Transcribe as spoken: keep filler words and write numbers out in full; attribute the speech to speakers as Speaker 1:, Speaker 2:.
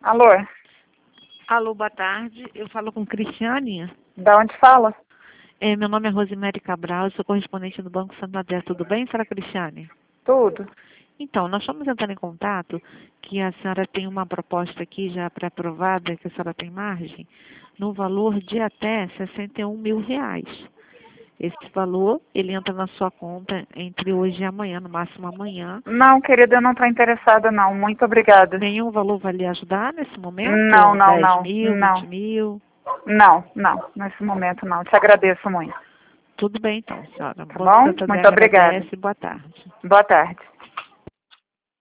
Speaker 1: Alô?
Speaker 2: Alô, boa tarde. Eu falo com Cristiane.
Speaker 1: Da onde fala?
Speaker 2: É, meu nome é Rosemary Cabral, eu sou correspondente do Banco Santander. Tudo bem, senhora Cristiane?
Speaker 1: Tudo.
Speaker 2: Então, nós estamos entrando em contato que a senhora tem uma proposta aqui já pré-aprovada, que a senhora tem margem, no valor de até sessenta e um mil reais. Esse valor, ele entra na sua conta entre hoje e amanhã, no máximo amanhã.
Speaker 1: Não, querida, eu não estou interessada, não. Muito obrigada.
Speaker 2: Nenhum valor vai lhe ajudar nesse momento?
Speaker 1: Não, não,
Speaker 2: dez
Speaker 1: não.
Speaker 2: mil,
Speaker 1: Não.
Speaker 2: vinte mil?
Speaker 1: Não, não. Nesse momento, não. Te agradeço muito.
Speaker 2: Tudo bem, então, senhora.
Speaker 1: Tá
Speaker 2: Banco
Speaker 1: bom?
Speaker 2: Santander
Speaker 1: Muito obrigada.
Speaker 2: agradece. Boa tarde.
Speaker 1: Boa tarde.